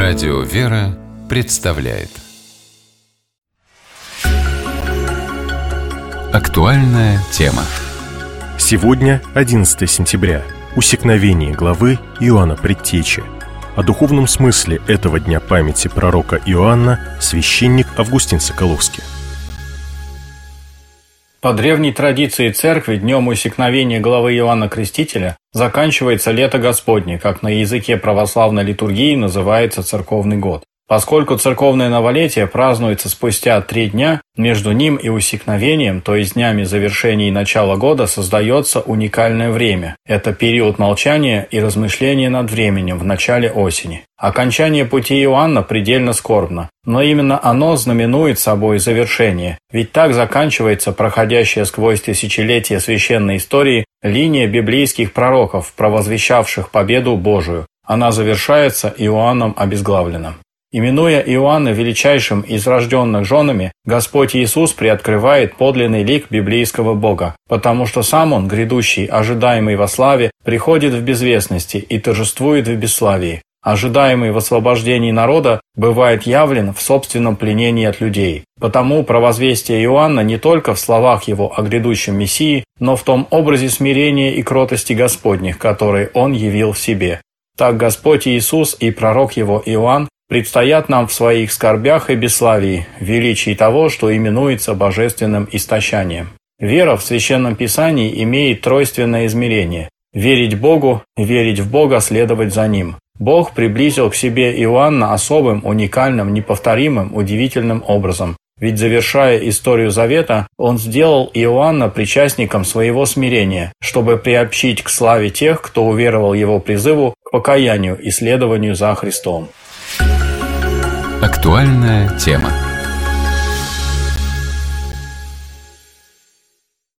Радио «Вера» представляет актуальная тема. Сегодня 11 сентября. Усекновение главы Иоанна Предтечи. О духовном смысле этого дня памяти пророка Иоанна священник Августин Соколовский. По древней традиции церкви днем усекновения главы Иоанна Крестителя заканчивается лето Господне, как на языке православной литургии называется церковный год. Поскольку церковное новолетие празднуется спустя 3 дня, между ним и усекновением, то есть днями завершения и начала года, создается уникальное время. Это период молчания и размышления над временем в начале осени. Окончание пути Иоанна предельно скорбно, но именно оно знаменует собой завершение, ведь так заканчивается проходящая сквозь тысячелетия священной истории линия библейских пророков, провозвещавших победу Божию. Она завершается Иоанном обезглавленным. Именуя Иоанна величайшим из рожденных женами, Господь Иисус приоткрывает подлинный лик библейского Бога, потому что сам Он, грядущий, ожидаемый во славе, приходит в безвестности и торжествует в бесславии. Ожидаемый в освобождении народа бывает явлен в собственном пленении от людей. Потому провозвестие Иоанна не только в словах его о грядущем Мессии, но в том образе смирения и кротости Господних, который Он явил в себе. Так Господь Иисус и пророк его Иоанн предстоят нам в своих скорбях и бесславии, в величии того, что именуется божественным истощанием. Вера в Священном Писании имеет тройственное измерение. Верить Богу, верить в Бога, следовать за Ним. Бог приблизил к себе Иоанна особым, уникальным, неповторимым, удивительным образом. Ведь, завершая историю Завета, Он сделал Иоанна причастником своего смирения, чтобы приобщить к славе тех, кто уверовал Его призыву к покаянию и следованию за Христом. Актуальная тема.